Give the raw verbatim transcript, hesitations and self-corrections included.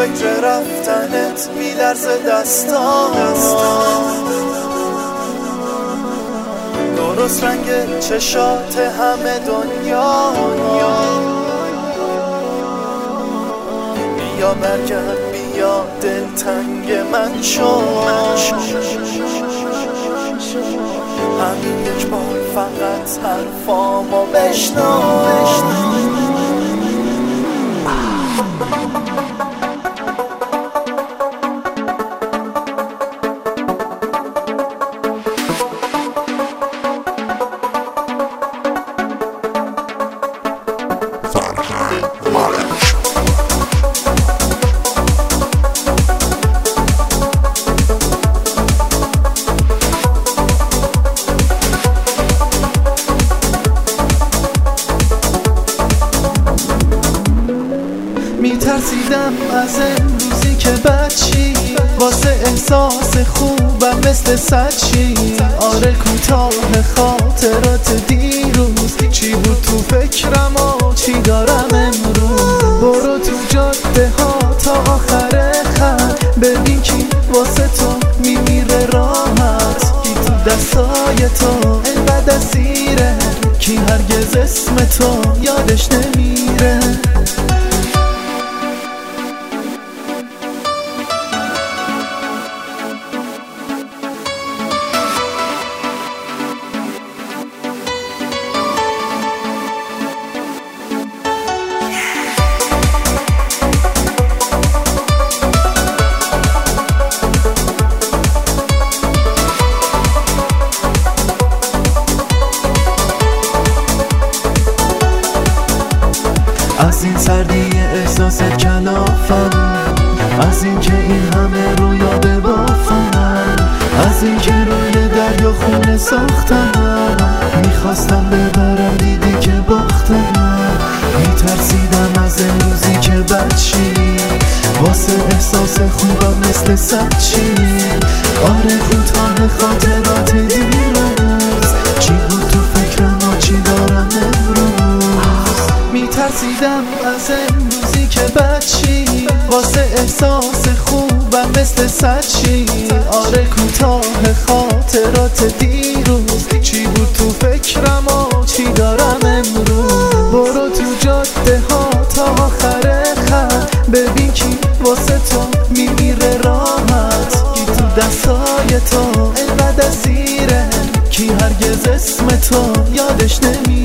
فکر رفتنت میلرزه دستام. درست رنگ چشات همه دنیا، بیا برگرد بیا دلتنگ من شو. همین یک بار فقط حرفامو بشنو. میترسیدم از امروزی که بچی، واسه احساس خوبم مثل سچی. آره کوتاه خاطرات دیروز، چی بود تو فکرم و چی دارم امروز. برو تو جاده ها تا آخر خط، ببین کی واسه تو میمیره راحت. کی تو دستای تو انقدر اسیره، کی هرگز اسم تو یادش نمیره. از این سردی احساس کلافم، از این که این همه رویا ببافم، از این که روی دریا خونه ساختم. میخواستم ببرم دیدی که باختم. میترسیدم از این روزی که بچی، واسه احساس خوبم مثل سچی. آره کوتاه خاطرات دیروز، چی بود تو فکرم و چی دارم امروز. میترسیدم از امروزی که بچی، واسه احساس خوبم مثل سچی. آره کوتاه خاطرات دیروز، چی بود تو فکرم و چی دارم امروز. برو تو جاده ها تا آخر خط، ببین کی واسه تو میمیره راحت. کی تو دستای تو انقدر اسیره، کی هرگز اسم تو یادش نمیره.